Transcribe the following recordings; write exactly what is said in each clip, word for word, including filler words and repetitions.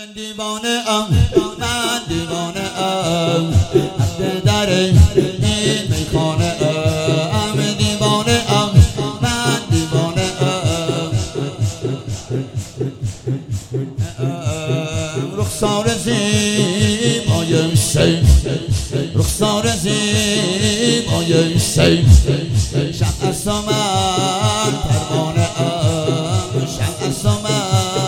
دیوانه ام من دیوانه ام از در این میخانه ام دیوانه ام من دیوانه ام رخسار زیبای شی رخسار زیبای شی شمع سمن پروانه ام شمع سمن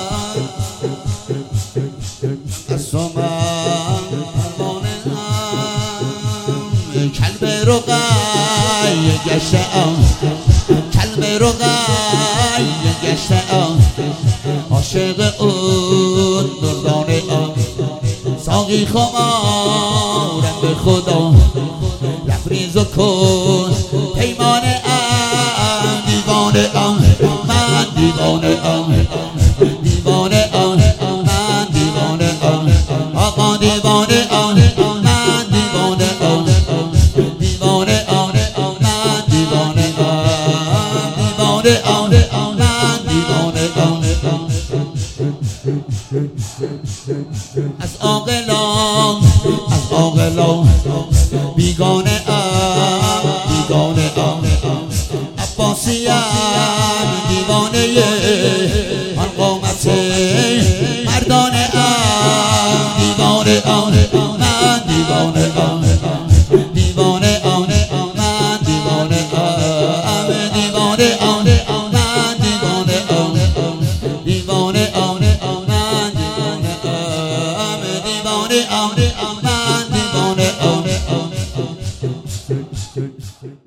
کلب رقای گشته ام کلب رقای گشته ام عاشق اون دردانه ام ساقی خمارم به خدا لبریز و کن پیمانه ام دیوانه ام من دیوانه ام دیوانه ام من دیوانه ام آقا دیوانه ام من دیوانه ام دیوانه ام من دیوانه ام دیوانه ام من دیوانه ام از عاقلان از عاقلان بیگانه ام بیگانه ام عباسیان دیوانه